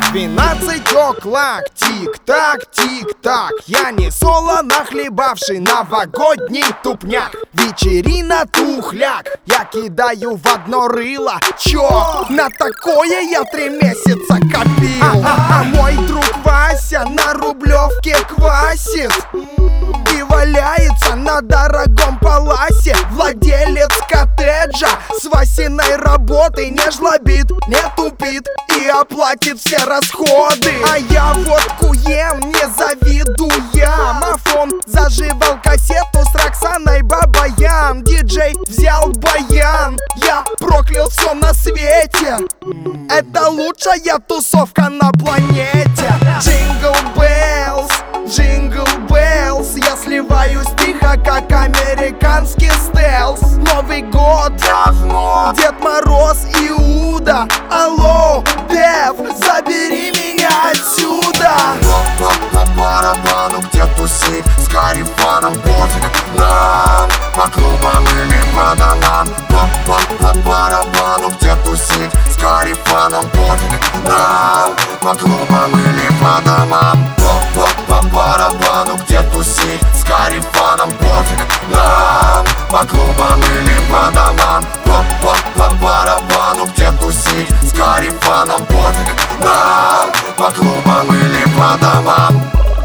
12 оклак, тик-так, тик-так. Я не соло нахлебавший новогодний тупняк. Вечерина тухляк, я кидаю в одно рыло. Чё? На такое я 3 месяца копил. А мой друг Вася на Рублевке квасит и валяется на дорогом паласе. Владелец коттеджа с Васиной работой не жлобит, не тупит и оплатит все расходы. А я водку ем, не завидуя. Мафон заживал кассету с Роксаной Бабаян. Диджей взял баян, я проклял все на свете. Это лучшая тусовка на планете. Джингл Беллс, Джингл Беллс. Я сливаюсь тихо, как американский стелс. Новый год давно, Дед Мороз, Иуда. Алло, Дев, забери меня отсюда. По барабану, где тусить с карифаном, пофиг нам. По клубам или по домам. По барабану, где тусить с карифаном, пофиг нам. По клубам или по домам. По барабану, где тусить с карифаном, пофиг нам. По клубам или по домам. По барабану, где тусить с карифаном, пофиг нам. По клубам или по домам.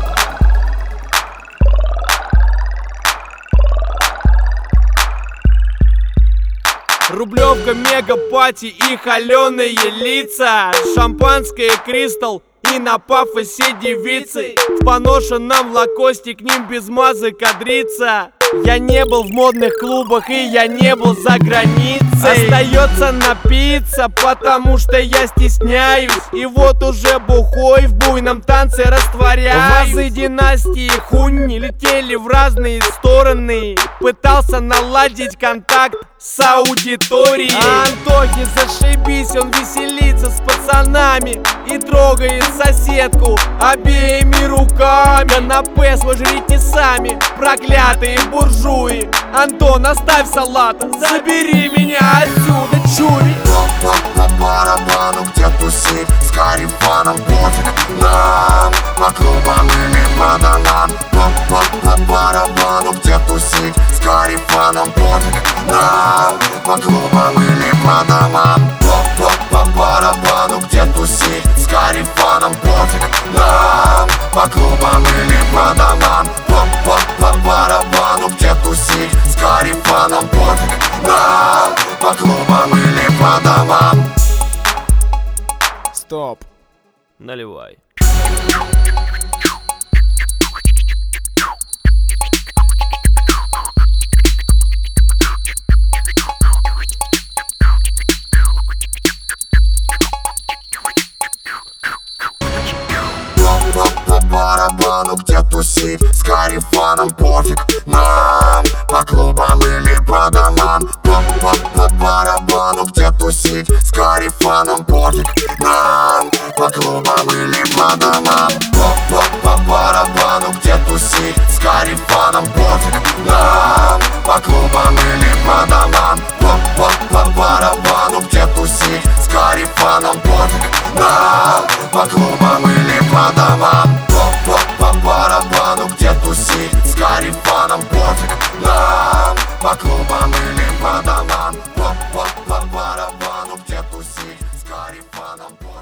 Рублевка, мега-пати и холеные лица. Шампанское, кристалл и на пафосе девицы. В поношенном лакосте к ним без мазы кадрится. Я не был в модных клубах и я не был за границей. Остается напиться, потому что я стесняюсь. И вот уже бухой в буйном танце растворяюсь. Вазы династии Хунни летели в разные стороны. Пытался наладить контакт с аудиторией. А Антохе зашибись, он веселится с пацанами и трогает соседку обеими руками. Да на П сложите сами, проклятые буржуи. Антон, оставь салат, забери меня отсюда, чури. По барабану, где тусить с карифаном, пофиг нам. По клубам или по домам. По барабану, где тусить с карифаном, пофиг нам. По клубам или по домам. По барабану, где тусить с карифаном, пофиг нам. По клубам или по домам. По барабану, где тусить с карифаном, пофиг нам. По клубам или по домам. Стоп, наливай. По барабану, где тусить с карифаном, пофиг нам. По клубам или по домам. По барабану, где тусить с карифаном, пофиг нам. По клубам или по домам. По барабану, где тусить с карифаном, пофиг нам. По клубам или по домам. По барабану, где тусить с карифаном, пофиг нам. По клубам или по домам. По барабану, где тусить с карифаном, пофиг нам. По клубам или по домам. По барабану, где тусить с карифаном, пофиг.